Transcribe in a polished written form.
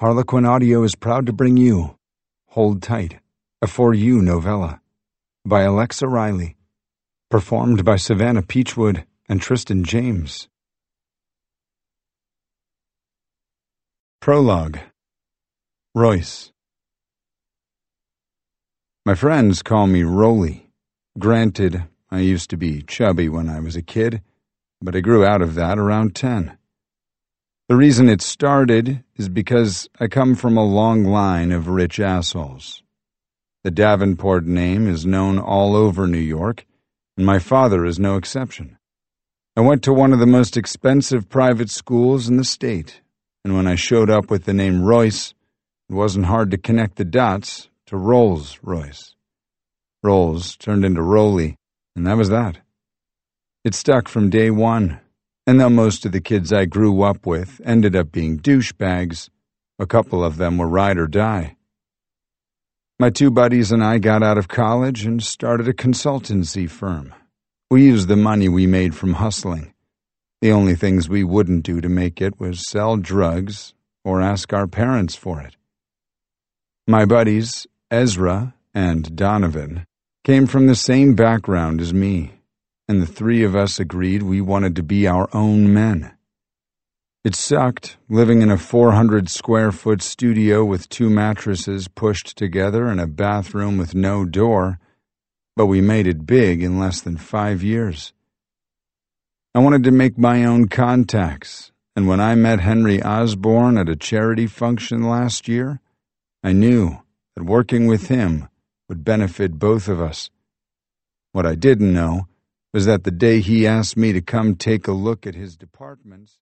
Harlequin Audio is proud to bring you Hold Tight, a For You novella by Alexa Riley, performed by Savannah Peachwood and Tristan James. Prologue. Royce. My friends call me Rolly. Granted, I used to be chubby when I was a kid, but I grew out of that around 10. The reason it started is because I come from a long line of rich assholes. The Davenport name is known all over New York, and my father is no exception. I went to one of the most expensive private schools in the state, and when I showed up with the name Royce, it wasn't hard to connect the dots to Rolls Royce. Rolls turned into Rolly, and that was that. It stuck from day one. And though most of the kids I grew up with ended up being douchebags, a couple of them were ride or die. My two buddies and I got out of college and started a consultancy firm. We used the money we made from hustling. The only things we wouldn't do to make it was sell drugs or ask our parents for it. My buddies, Ezra and Donovan, came from the same background as me, and the three of us agreed we wanted to be our own men. It sucked, living in a 400-square-foot studio with 2 mattresses pushed together and a bathroom with no door, but we made it big in less than 5 years. I wanted to make my own contacts, and when I met Henry Osborne at a charity function last year, I knew that working with him would benefit both of us. What I didn't know was that the day he asked me to come take a look at his departments,